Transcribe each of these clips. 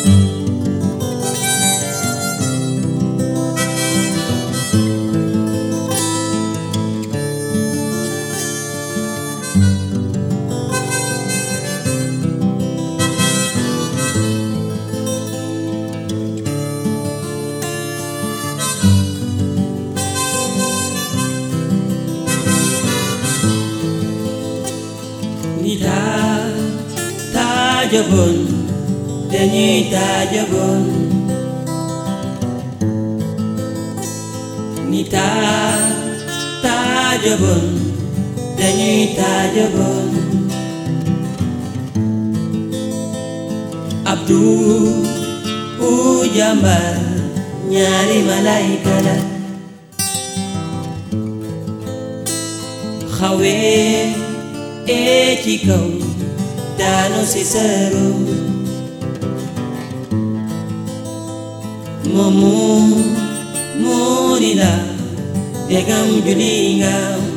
Tajabon, dañuy tajabon. Ni tajabon, dañuy tajabon. Abdou Jambar ñaari malaika la xawe ci kaw daanu si seru moni la degam julinga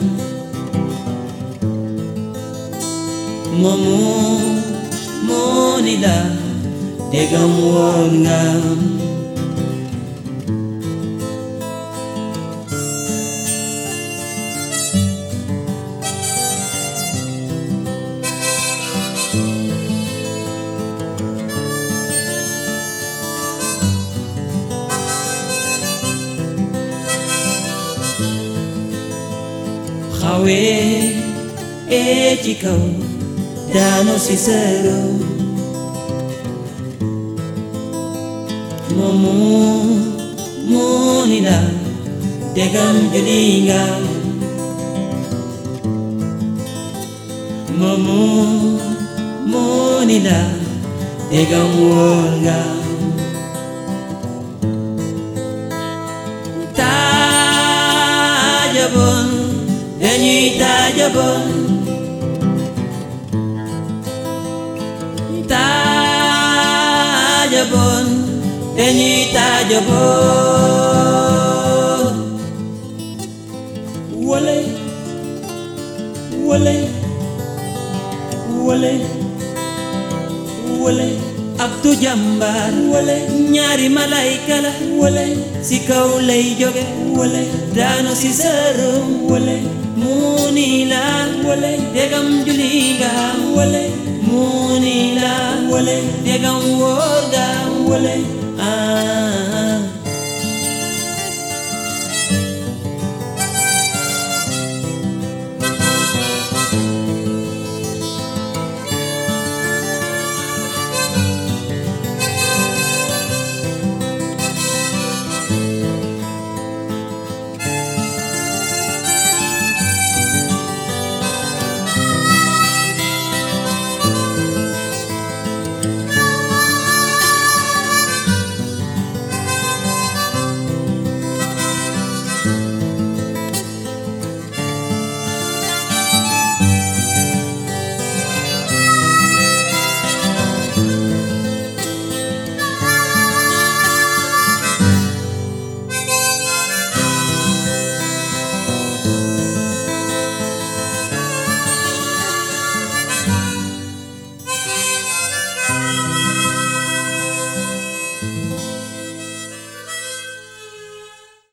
moni la degam wonga xawe ci kaw daanu si seru moni la degam julinga moni la degam wonga tajabon dañuy tajabon tajabon dañuy tajabon wole wole wole wole Abdou Jambar wole ñaari malaika la wole si kaw lay jóge wole daanu si serum wole muni la wole degam julinga wole muni la wole degam worga wole